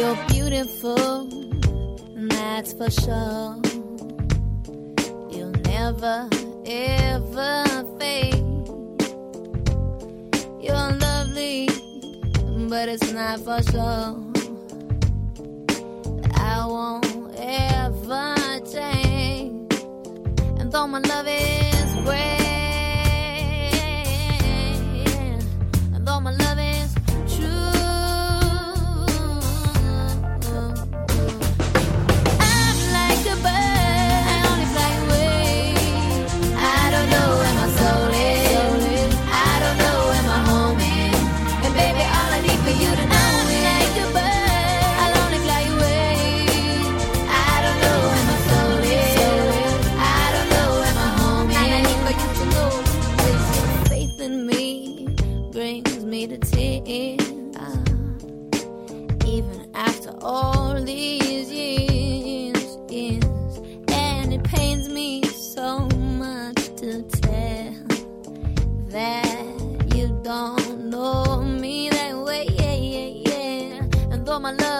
You're beautiful, that's for sure. You'll never, ever fade. You're lovely, but it's not for sure. I won't ever change. And though my love is great, and though my love is true, to tears, even after all these years, and it pains me so much to tell that you don't know me that way, and though my love